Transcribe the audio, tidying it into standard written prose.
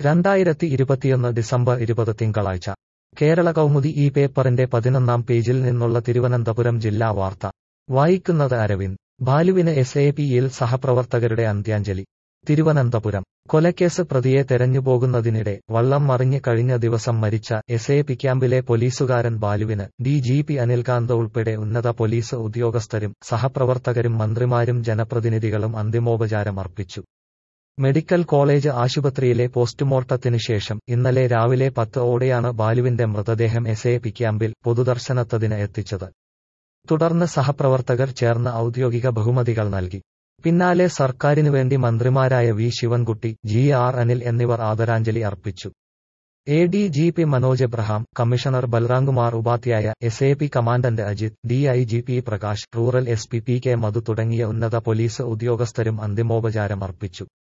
2021 December 20 തിങ്കളാഴ്ച കേരള കൗമുദി ഈ പേപ്പറിന്റെ 11-ാം പേജിൽ നിന്നുള്ള തിരുവനന്തപുരം ജില്ലാ വാർത്ത വായിക്കുന്നത് അരവിന്ദ്. ബാലുവിന് SAPയിൽ സഹപ്രവർത്തകരുടെ അന്ത്യാഞ്ജലി. തിരുവനന്തപുരം കൊലക്കേസ് പ്രതിയെ തെരഞ്ഞുപോകുന്നതിനിടെ വള്ളം മറിഞ്ഞ് കഴിഞ്ഞ ദിവസം മരിച്ച SAP ക്യാമ്പിലെ പോലീസുകാരൻ ബാലുവിന് DGP അനിൽകാന്ത് ഉൾപ്പെടെ ഉന്നത പോലീസ് ഉദ്യോഗസ്ഥരും സഹപ്രവർത്തകരും മന്ത്രിമാരും ജനപ്രതിനിധികളും അന്തിമോപചാരം അർപ്പിച്ചു. മെഡിക്കൽ കോളേജ് ആശുപത്രിയിലെ പോസ്റ്റ്മോർട്ടത്തിന് ശേഷം ഇന്നലെ രാവിലെ 10 ഓടെയാണ് ബാലുവിന്റെ മൃതദേഹം SAP ക്യാമ്പിൽ പൊതുദർശനത്തിന് എത്തിച്ചത്. തുടർന്ന് സഹപ്രവർത്തകർ ചേർന്ന് ഔദ്യോഗിക ബഹുമതികൾ നൽകി. പിന്നാലെ സർക്കാരിനുവേണ്ടി മന്ത്രിമാരായ V ശിവൻകുട്ടി, GR അനിൽ എന്നിവർ ആദരാഞ്ജലി അർപ്പിച്ചു. ADGP Manoj Abraham, commissioner Balramkumar Upadhyaya, SAP commandant Ajith, DIGP Prakash, rural SP PK Madhu തുടങ്ങിയ ഉന്നത പോലീസ് ഉദ്യോഗസ്ഥരും അന്തിമോപചാരം അർപ്പിച്ചു.